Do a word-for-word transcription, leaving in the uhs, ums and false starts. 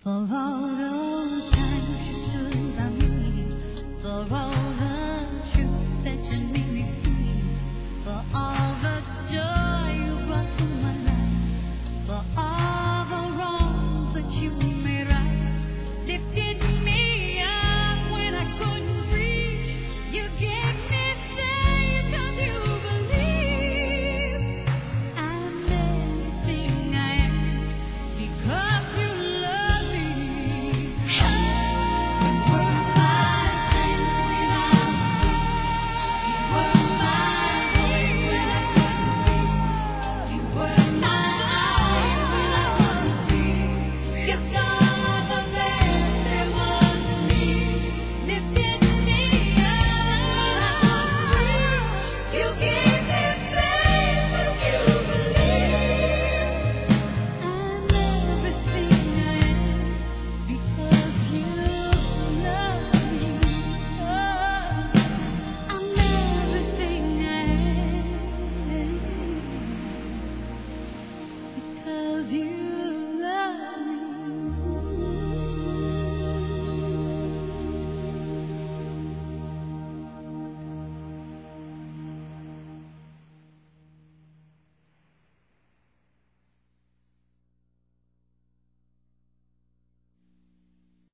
For all those times you stood by me, for all the truth that you made me see, for all the joy you brought to my life, for all the wrongs that you made right, lifted me up when I couldn't reach. You gave me faith and you believe I'm everything I am because you love me. You were my strength when I was weak. You were my voice when I couldn't speak. You were my life when I couldn't see. Yes,